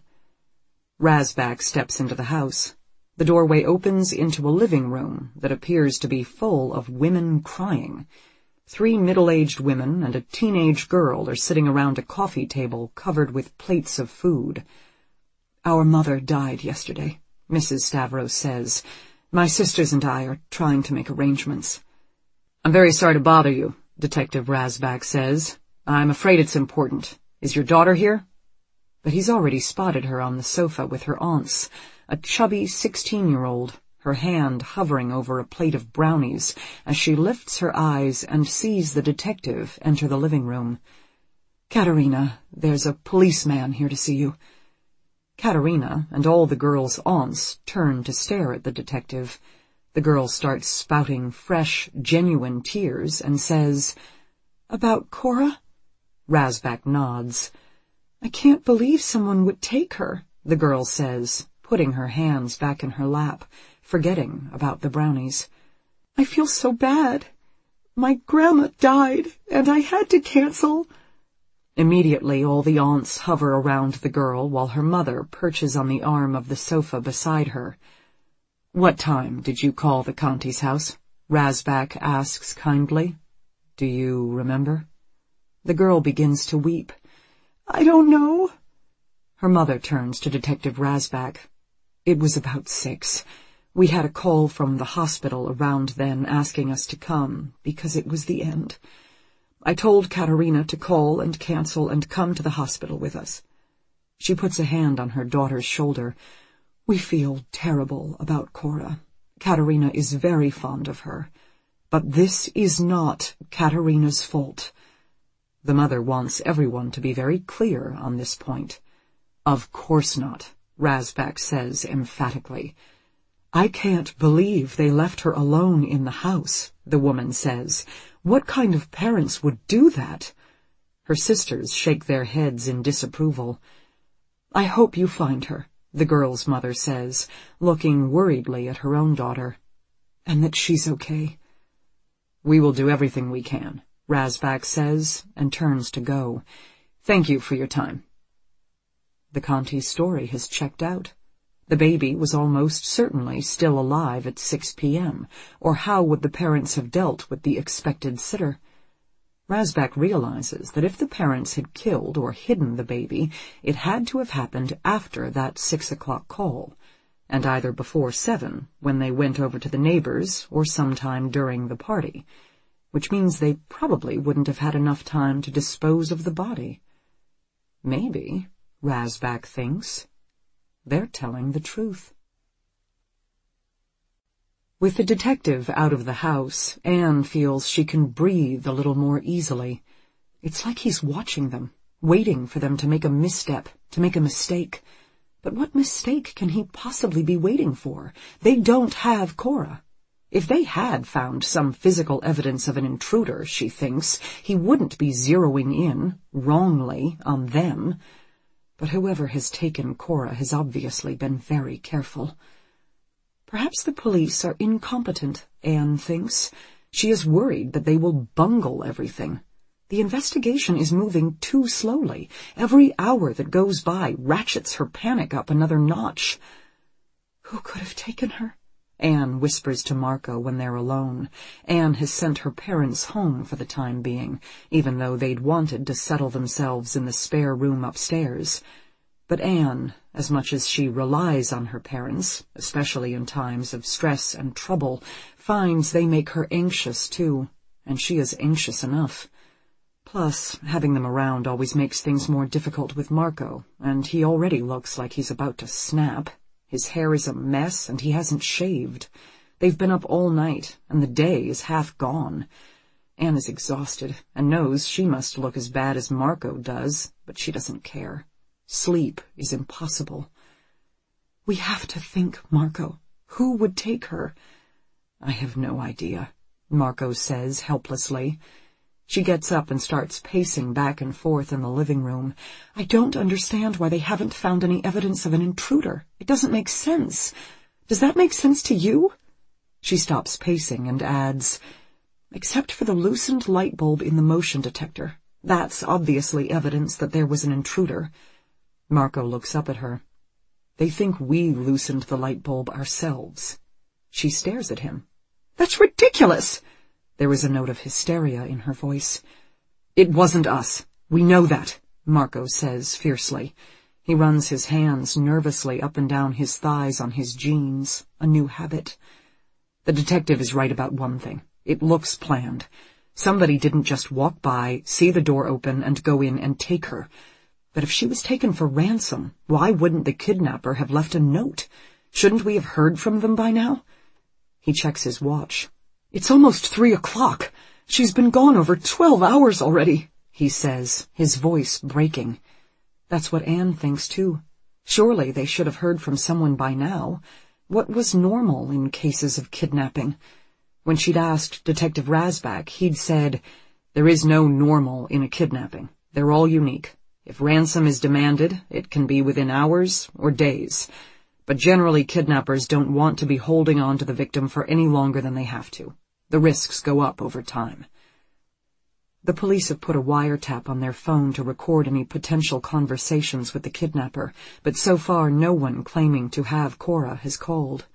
Razbak steps into the house. The doorway opens into a living room that appears to be full of women crying. Three middle-aged women and a teenage girl are sitting around a coffee table covered with plates of food. Our mother died yesterday, Missus Stavros says. My sisters and I are trying to make arrangements. I'm very sorry to bother you, Detective Razbak says. I'm afraid it's important. Is your daughter here? But he's already spotted her on the sofa with her aunts, a chubby sixteen-year-old, her hand hovering over a plate of brownies as she lifts her eyes and sees the detective enter the living room. Katerina, there's a policeman here to see you. Katerina and all the girl's aunts turn to stare at the detective. The girl starts spouting fresh, genuine tears and says, About Cora? Razbak nods. I can't believe someone would take her, the girl says, putting her hands back in her lap, forgetting about the brownies. I feel so bad. My grandma died, and I had to cancel. Immediately all the aunts hover around the girl while her mother perches on the arm of the sofa beside her. What time did you call the Conti's house? Razbak asks kindly. Do you remember? The girl begins to weep. I don't know. Her mother turns to Detective Razbak. It was about six. We had a call from the hospital around then asking us to come, because it was the end. I told Katerina to call and cancel and come to the hospital with us. She puts a hand on her daughter's shoulder. We feel terrible about Cora. Katerina is very fond of her. But this is not Katerina's fault. The mother wants everyone to be very clear on this point. Of course not, Razbak says emphatically. I can't believe they left her alone in the house, the woman says. What kind of parents would do that? Her sisters shake their heads in disapproval. I hope you find her, the girl's mother says, looking worriedly at her own daughter. And that she's okay. We will do everything we can, Razbak says, and turns to go. Thank you for your time. The Conti story has checked out. The baby was almost certainly still alive at six p.m., or how would the parents have dealt with the expected sitter? Razbak realizes that if the parents had killed or hidden the baby, it had to have happened after that six o'clock call, and either before seven, when they went over to the neighbors, or sometime during the party, which means they probably wouldn't have had enough time to dispose of the body. Maybe, Razbak thinks, they're telling the truth. With the detective out of the house, Anne feels she can breathe a little more easily. It's like he's watching them, waiting for them to make a misstep, to make a mistake. But what mistake can he possibly be waiting for? They don't have Cora. If they had found some physical evidence of an intruder, she thinks, he wouldn't be zeroing in, wrongly, on them. But whoever has taken Cora has obviously been very careful. Perhaps the police are incompetent, Anne thinks. She is worried that they will bungle everything. The investigation is moving too slowly. Every hour that goes by ratchets her panic up another notch. Who could have taken her? Anne whispers to Marco when they're alone. Anne has sent her parents home for the time being, even though they'd wanted to settle themselves in the spare room upstairs. But Anne, as much as she relies on her parents, especially in times of stress and trouble, finds they make her anxious too, and she is anxious enough. Plus, having them around always makes things more difficult with Marco, and he already looks like he's about to snap. His hair is a mess, and he hasn't shaved. They've been up all night, and the day is half gone. Anne is exhausted, and knows she must look as bad as Marco does, but she doesn't care. Sleep is impossible. We have to think, Marco. Who would take her? I have no idea, Marco says helplessly. She gets up and starts pacing back and forth in the living room. I don't understand why they haven't found any evidence of an intruder. It doesn't make sense. Does that make sense to you? She stops pacing and adds, except for the loosened light bulb in the motion detector. That's obviously evidence that there was an intruder. Marco looks up at her. They think we loosened the light bulb ourselves. She stares at him. That's ridiculous! There is a note of hysteria in her voice. It wasn't us. We know that, Marco says fiercely. He runs his hands nervously up and down his thighs on his jeans, a new habit. The detective is right about one thing. It looks planned. Somebody didn't just walk by, see the door open, and go in and take her. But if she was taken for ransom, why wouldn't the kidnapper have left a note? Shouldn't we have heard from them by now? He checks his watch. It's almost three o'clock. She's been gone over twelve hours already, he says, his voice breaking. That's what Anne thinks, too. Surely they should have heard from someone by now. What was normal in cases of kidnapping? When she'd asked Detective Razbak, he'd said, there is no normal in a kidnapping. They're all unique. If ransom is demanded, it can be within hours or days. But generally kidnappers don't want to be holding on to the victim for any longer than they have to. The risks go up over time. The police have put a wiretap on their phone to record any potential conversations with the kidnapper, but so far no one claiming to have Cora has called.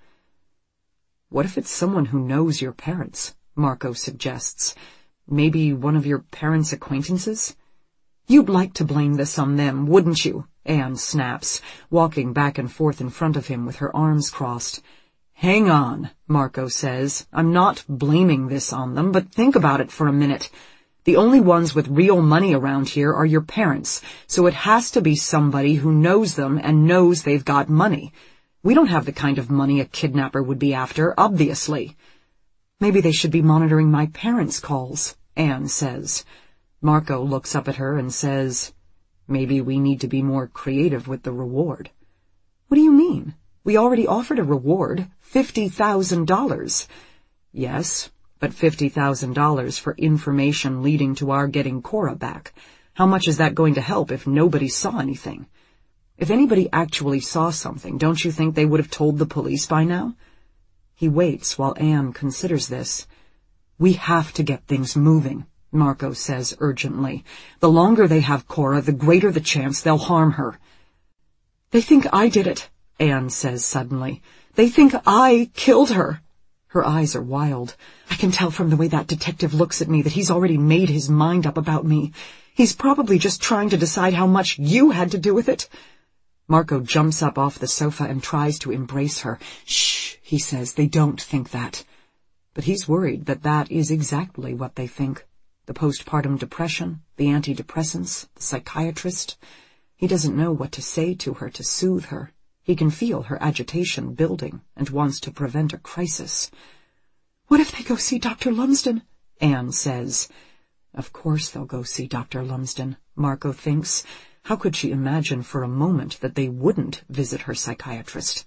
What if it's someone who knows your parents? Marco suggests. Maybe one of your parents' acquaintances? You'd like to blame this on them, wouldn't you? Anne snaps, walking back and forth in front of him with her arms crossed. Hang on, Marco says. I'm not blaming this on them, but think about it for a minute. The only ones with real money around here are your parents, so it has to be somebody who knows them and knows they've got money. We don't have the kind of money a kidnapper would be after, obviously. Maybe they should be monitoring my parents' calls, Anne says. Marco looks up at her and says, maybe we need to be more creative with the reward. What do you mean? We already offered a reward, fifty thousand dollars. Yes, but fifty thousand dollars for information leading to our getting Cora back. How much is that going to help if nobody saw anything? If anybody actually saw something, don't you think they would have told the police by now? He waits while Anne considers this. We have to get things moving, Marco says urgently. The longer they have Cora, the greater the chance they'll harm her. They think I did it, Anne says suddenly. They think I killed her. Her eyes are wild. I can tell from the way that detective looks at me that he's already made his mind up about me. He's probably just trying to decide how much you had to do with it. Marco jumps up off the sofa and tries to embrace her. Shh, he says, they don't think that. But he's worried that that is exactly what they think. The postpartum depression, the antidepressants, the psychiatrist. He doesn't know what to say to her to soothe her. He can feel her agitation building and wants to prevent a crisis. What if they go see Doctor Lumsden? Anne says. Of course they'll go see Doctor Lumsden, Marco thinks. How could she imagine for a moment that they wouldn't visit her psychiatrist?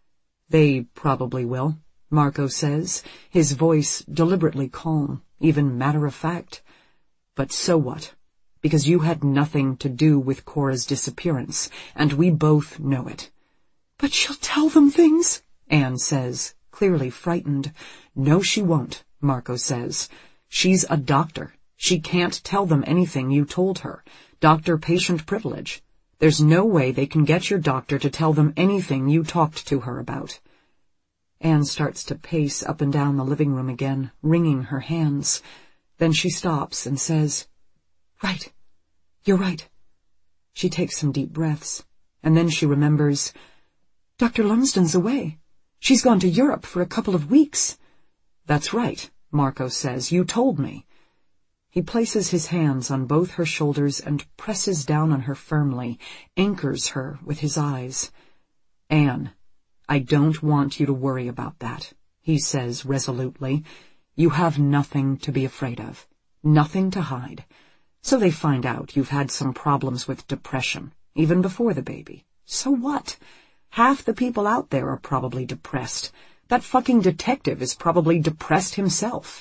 They probably will, Marco says, his voice deliberately calm, even matter-of-fact. But so what? Because you had nothing to do with Cora's disappearance, and we both know it. But she'll tell them things, Anne says, clearly frightened. No, she won't, Marco says. She's a doctor. She can't tell them anything you told her. Doctor-patient privilege. There's no way they can get your doctor to tell them anything you talked to her about. Anne starts to pace up and down the living room again, wringing her hands. Then she stops and says, Right. You're right. She takes some deep breaths, and then she remembers, Doctor Lumsden's away. She's gone to Europe for a couple of weeks. That's right, Marco says. You told me. He places his hands on both her shoulders and presses down on her firmly, anchors her with his eyes. Anne, I don't want you to worry about that, he says resolutely. You have nothing to be afraid of, nothing to hide. So they find out you've had some problems with depression, even before the baby. So what? Half the people out there are probably depressed. That fucking detective is probably depressed himself.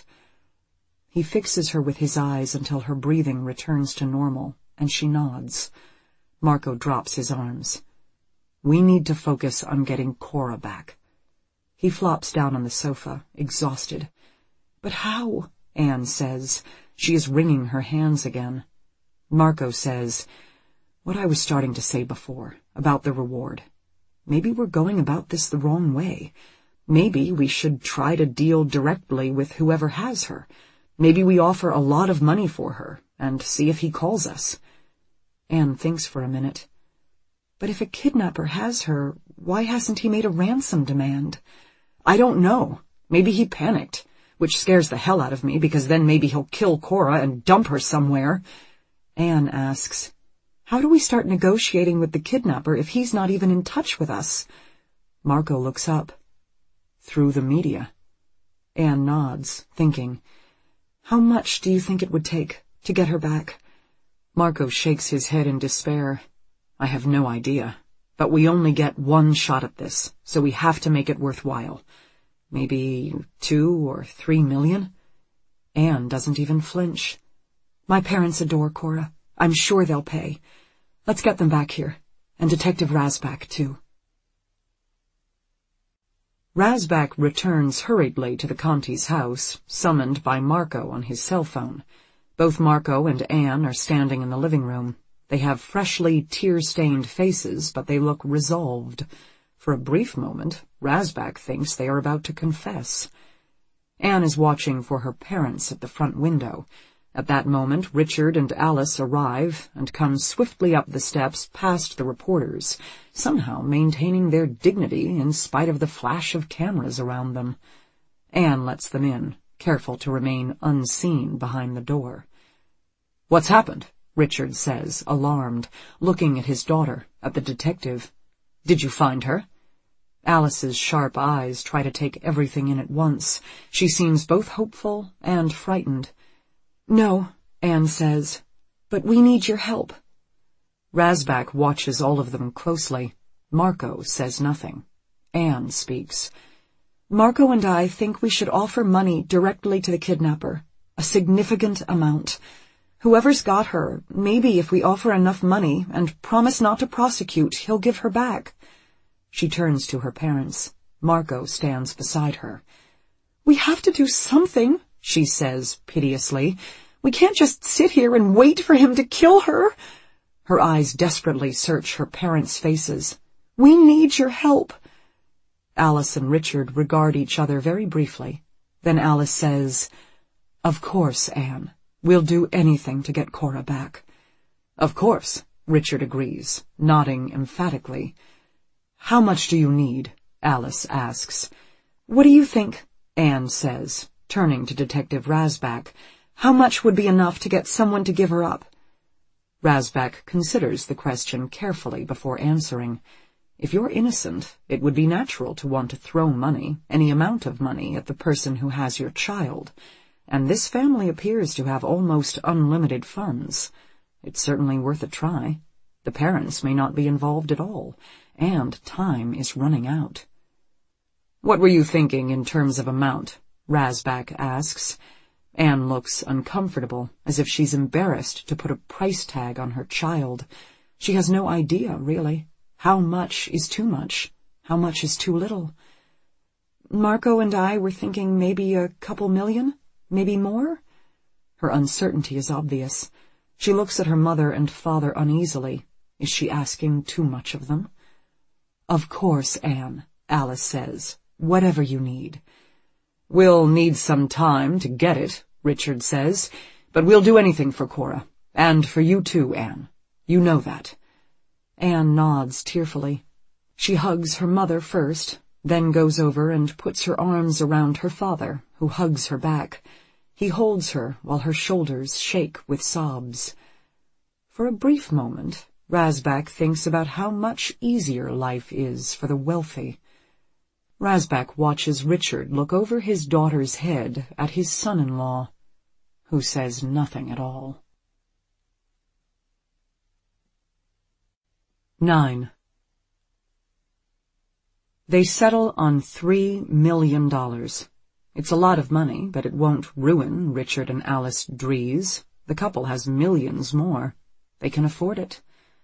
He fixes her with his eyes until her breathing returns to normal, and she nods. Marco drops his arms. We need to focus on getting Cora back. He flops down on the sofa, exhausted. But how? Anne says. She is wringing her hands again. Marco says, what I was starting to say before, about the reward. Maybe we're going about this the wrong way. Maybe we should try to deal directly with whoever has her. Maybe we offer a lot of money for her, and see if he calls us. Anne thinks for a minute. But if a kidnapper has her, why hasn't he made a ransom demand? I don't know. Maybe he panicked, which scares the hell out of me, because then maybe he'll kill Cora and dump her somewhere. Anne asks, how do we start negotiating with the kidnapper if he's not even in touch with us? Marco looks up. Through the media. Anne nods, thinking, how much do you think it would take to get her back? Marco shakes his head in despair. I have no idea, but we only get one shot at this, so we have to make it worthwhile. Maybe two or three million? Anne doesn't even flinch. My parents adore Cora. I'm sure they'll pay. Let's get them back here, and Detective Razbak, too. Razbak returns hurriedly to the Conti's house, summoned by Marco on his cell phone. Both Marco and Anne are standing in the living room. They have freshly tear-stained faces, but they look resolved. For a brief moment, Razbak thinks they are about to confess. Anne is watching for her parents at the front window. At that moment, Richard and Alice arrive and come swiftly up the steps past the reporters, somehow maintaining their dignity in spite of the flash of cameras around them. Anne lets them in, careful to remain unseen behind the door. What's happened? Richard says, alarmed, looking at his daughter, at the detective. Did you find her? Alice's sharp eyes try to take everything in at once. She seems both hopeful and frightened. No, Anne says, but we need your help. Razbak watches all of them closely. Marco says nothing. Anne speaks. Marco and I think we should offer money directly to the kidnapper, a significant amount. Whoever's got her, maybe if we offer enough money and promise not to prosecute, he'll give her back. She turns to her parents. Marco stands beside her. We have to do something, she says piteously. We can't just sit here and wait for him to kill her. Her eyes desperately search her parents' faces. We need your help. Alice and Richard regard each other very briefly. Then Alice says, "Of course, Anne. We'll do anything to get Cora back." "Of course," Richard agrees, nodding emphatically. "How much do you need?" Alice asks. "What do you think?" Anne says, turning to Detective Rasbach. "How much would be enough to get someone to give her up?" Rasbach considers the question carefully before answering. If you're innocent, it would be natural to want to throw money, any amount of money, at the person who has your child, and this family appears to have almost unlimited funds. It's certainly worth a try. The parents may not be involved at all, and time is running out. "What were you thinking in terms of amount?" Rasbach asks. Anne looks uncomfortable, as if she's embarrassed to put a price tag on her child. She has no idea, really. How much is too much? How much is too little? "Marco and I were thinking maybe a couple million, maybe more." Her uncertainty is obvious. She looks at her mother and father uneasily. Is she asking too much of them? "Of course, Anne," Alice says. "Whatever you need." "We'll need some time to get it," Richard says, "but we'll do anything for Cora. And for you too, Anne. You know that." Anne nods tearfully. She hugs her mother first, then goes over and puts her arms around her father, who hugs her back. He holds her while her shoulders shake with sobs. For a brief moment, Rasbach thinks about how much easier life is for the wealthy. Rasbach watches Richard look over his daughter's head at his son-in-law, who says nothing at all. Nine. They settle on three million dollars. It's a lot of money, but it won't ruin Richard and Alice Dries. The couple has millions more. They can afford it.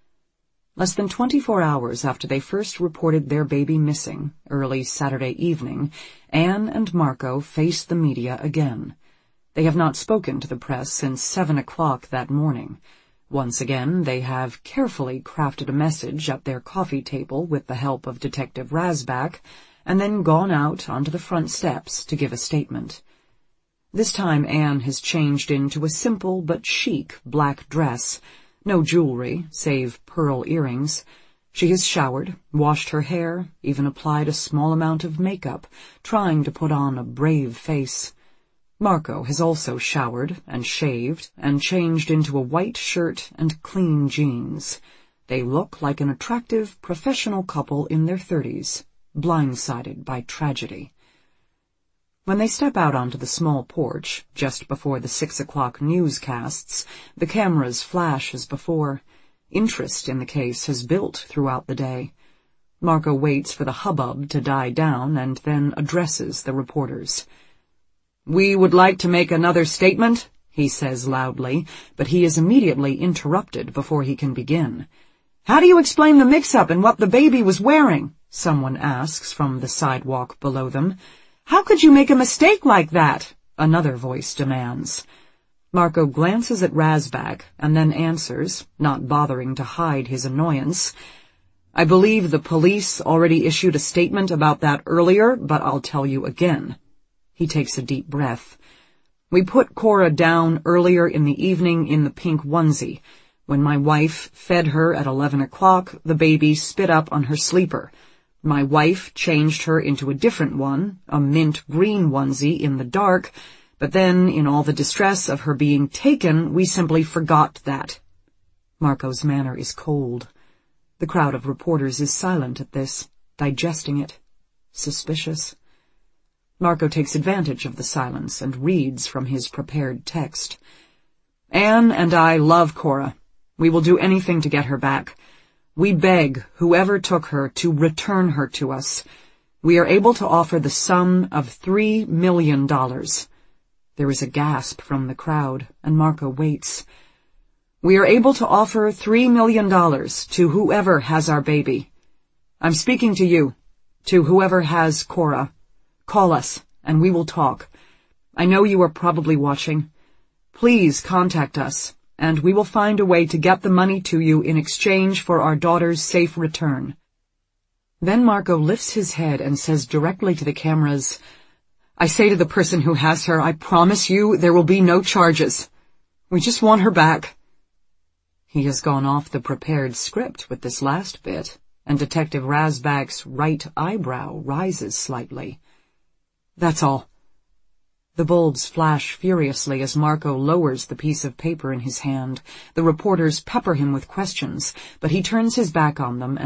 Less than twenty-four hours after they first reported their baby missing, early Saturday evening, Anne and Marco face the media again. They have not spoken to the press since seven o'clock that morning. Once again, they have carefully crafted a message at their coffee table with the help of Detective Rasbach, and then gone out onto the front steps to give a statement. This time Anne has changed into a simple but chic black dress, no jewelry, save pearl earrings. She has showered, washed her hair, even applied a small amount of makeup, trying to put on a brave face. Marco has also showered and shaved and changed into a white shirt and clean jeans. They look like an attractive professional couple in their thirties, blindsided by tragedy. When they step out onto the small porch, just before the six o'clock newscasts, the cameras flash as before. Interest in the case has built throughout the day. Marco waits for the hubbub to die down and then addresses the reporters. "We would like to make another statement," he says loudly, but he is immediately interrupted before he can begin. "How do you explain the mix-up in what the baby was wearing?" someone asks from the sidewalk below them. "How could you make a mistake like that?" another voice demands. Marco glances at Rasbach and then answers, not bothering to hide his annoyance. "I believe the police already issued a statement about that earlier, but I'll tell you again." He takes a deep breath. "We put Cora down earlier in the evening in the pink onesie. When my wife fed her at eleven o'clock, the baby spit up on her sleeper. My wife changed her into a different one, a mint green onesie in the dark, but then, in all the distress of her being taken, we simply forgot that." Marco's manner is cold. The crowd of reporters is silent at this, digesting it. Suspicious. Marco takes advantage of the silence and reads from his prepared text. "Anne and I love Cora. We will do anything to get her back. We beg whoever took her to return her to us. We are able to offer the sum of three million dollars. There is a gasp from the crowd, and Marco waits. "We are able to offer three million dollars to whoever has our baby. I'm speaking to you, to whoever has Cora. Call us, and we will talk. I know you are probably watching. Please contact us, and we will find a way to get the money to you in exchange for our daughter's safe return." Then Marco lifts his head and says directly to the cameras, "I say to the person who has her, I promise you there will be no charges. We just want her back." He has gone off the prepared script with this last bit, and Detective Razbak's right eyebrow rises slightly. "That's all." The bulbs flash furiously as Marco lowers the piece of paper in his hand. The reporters pepper him with questions, but he turns his back on them and